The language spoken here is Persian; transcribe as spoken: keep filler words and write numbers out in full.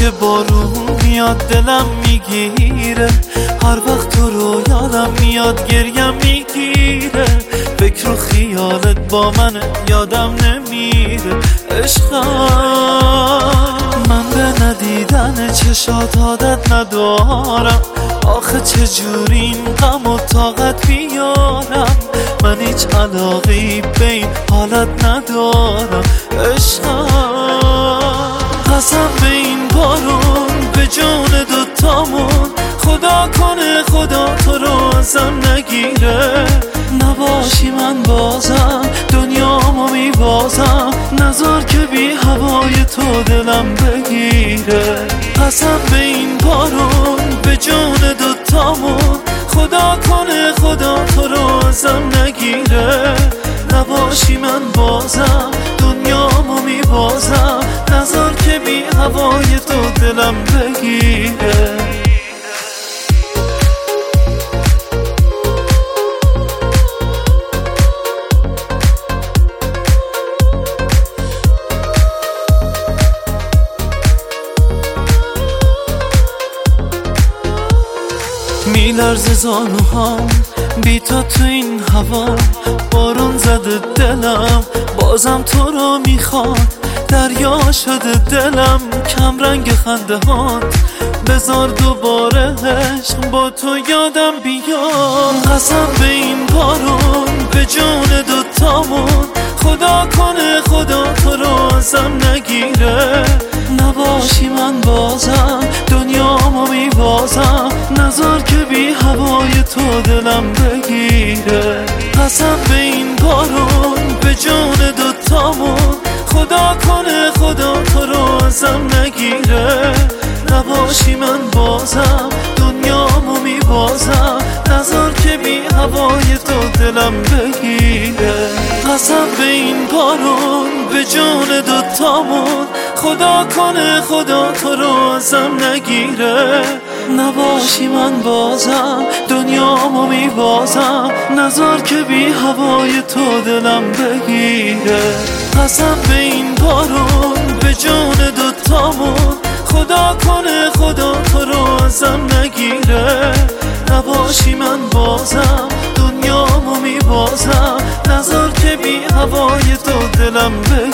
که بارون میاد دلم میگیره، هر وقت تو رو یادم میاد گریم میگیره، فکر و خیالت با من یادم نمیره. عشقم من به ندیدن چشات عادت ندارم، آخه چجوری این غم و طاقت بیارم، من هیچ علاقی به این حالت ندارم. عشقم قسم به این بارون به جون دوتامون، خدا کنه خدا تو رو ازم نگیره، نباشی من بازم دنیامو میبازم، نذار که بی هوای تو دلم بگیره. قسم به این بارون به جون دوتامون، خدا کنه خدا تو رو ازم نگیره، نباشی من بازم دنیامو میبازم، نذار که بی هوای تو دلم بگیره. میلرزه زانوهام بی تو تو این هوا، بارون زده دلم بازم تو رو میخواد، دریا شده دلم کم رنگ خنده هات، بذار دوباره عشق با تو یادم بیاد. قسم به این بارون به جون دوتامون، خدا کنه خدا تو رو ازم نگیره، نباشی من بازم دنیامو میبازم، نذار که بی هوای تو دلم بگیره. قسم به این بارون به جون دوتامون، خدا کنه خدا تو رو ازم نگیره، نباشی من بازم دنیامو میبازم، نذار که بی هوای تو دلم بگیره. قسم به این بارون به جون دوتامون، خدا کنه خدا تو رو ازم نگیره، نباشی من بازم دنیامو میبازم، نذار که بی هوای تو دلم بگیره. قسم به این بارون به جون دوتامون، خدا کنه خدا تو رو ازم نگیره، نباشی من بازم دنیامو میبازم، نذار که بی هوای تو دلم بگیره.